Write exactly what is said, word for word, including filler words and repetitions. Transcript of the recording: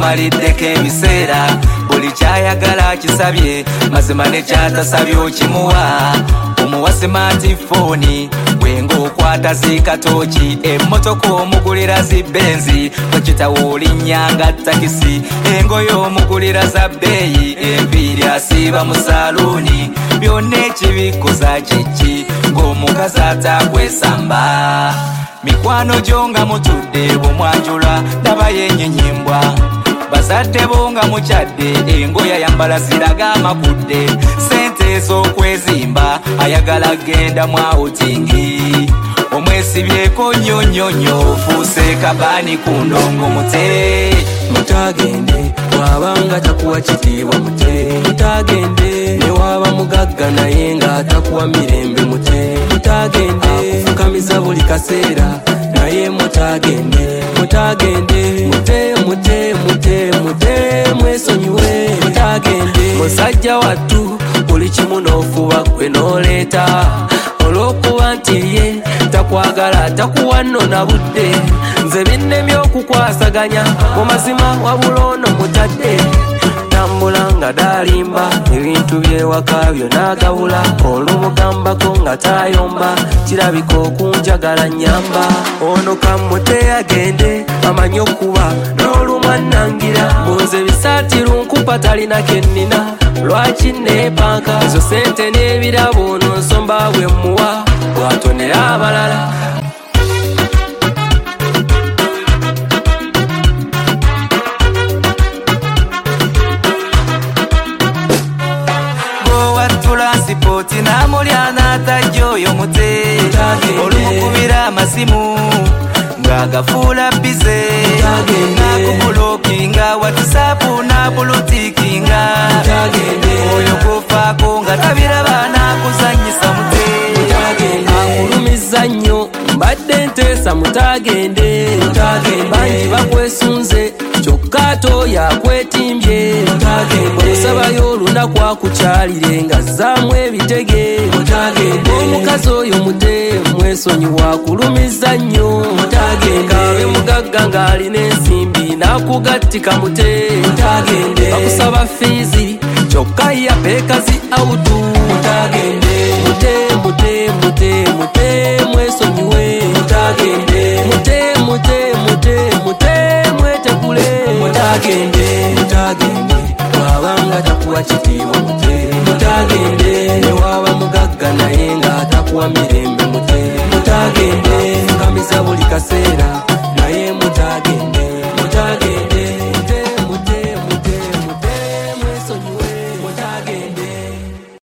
mumaliddeko ebiseera buli kyayagala kisabye mazima ne kyatasabye okimuwa omuwa smartphone bwenga okwata zikatoki emmotoka omugulira zibenzi bwekitawo olinnyanga takisi engoye omugulira za bbeeyi enviiri asiiba mu saluuni byonna ekibikoza kiki ng'omukazi atakwesamba mikwano gyo nga mutudde bwomwanjula ndaba yennyinyimbwa bazadde bo nga mukyadde engoye ayambala ziraga amakudde sente ez'okwezimba ayagala genda mu outingi omwesibyeko nnyonnyonnyo ofuuse kabaani ku ndongo mute mutagende wabanga takuwa kitiibwa mute mutagende ne waba mugagga naye nga atakuwa mirembe mute mutagende akufukamiza buli kaseera naye mutagende mutagende mute mute mute mute mwesonyiwe mutagende musajja wattu buli kimu n'ofuba gwe n'oleeta olw'okuba nti ye takwagala takuwa nno na budde nze binnemye okukwasaganya mu mazima wabula ono mutadde tambula nga dalimba ebintu byewaka byonagabula olumugambako nga tayomba kirabika okunjagala nyamba ono kamute agende amanyi okuba n'olumwanangira munze bisaati lunkupa talina kennina lwaki nepanka ezo sente n'ebirabo ono nsomba bwe muwa bwatonera abalala sipoti namulya n'atajja oyo mute olumukubira amasimu ng'agafuula bize nakubulokinga watisapu nabulutikinga oyo kufaako nga tabiraba nakuzanyisa mute akulumiza nnyo mbadde nteesa mutagende bangi bakwesunze kyokka to yakwetimbye olusabayo olunaku akukyalire nga zzaamu ebitege omukazi oyo mute mwesonyiwa akulumiza nnyo ng'abe mugagga ng'alina ensimbi n'akugattika mute bakusaba fiizi kyokka yapeekazi autu mute mute mute mute mwesonyiwe mute mute mute mute mwetegule mutagende mutagende wabanga takuwa kitiibwa mute mutagende ne waba mugagga naye nga atakuwa mirembe mute mutagende fukamiza buli kaseera